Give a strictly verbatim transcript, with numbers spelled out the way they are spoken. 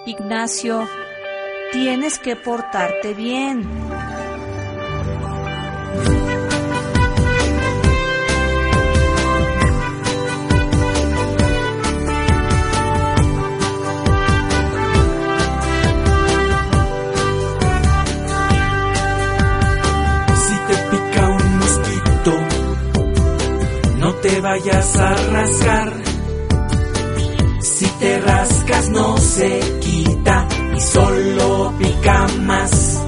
Ignacio, tienes que portarte bien. Si te pica un mosquito, no te vayas a rascar. Si te rascas no se quita y solo pica más.